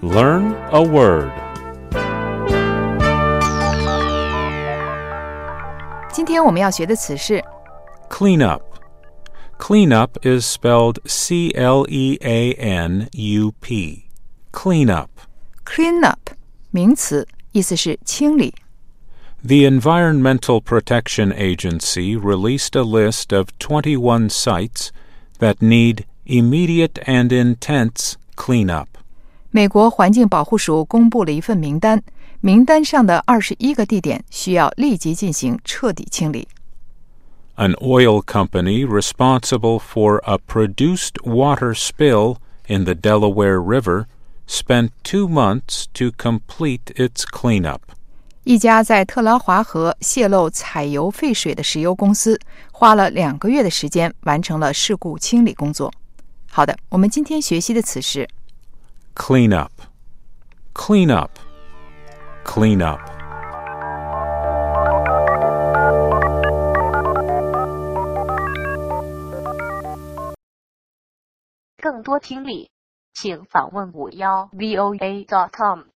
Learn a word. 今天我们要学的词是 Clean up. Clean up is spelled C-L-E-A-N-U-P. Clean up. clean up 名词，意思是清理。 The Environmental Protection Agency released a list of 21 sites that need immediate and intense cleanup. 美国环境保护署公布了一份名单，名单上的21个地点需要立即进行彻底清理。 An oil company responsible for a produced water spill in the Delaware River spent 2 months to complete its cleanup. 一家在特拉华河泄漏采油废水的石油公司，花了2个月的时间完成了事故清理工作。好的，我们今天学习的词是 Clean up. Clean up. Clean up. 更多听力，请访问51voa.com。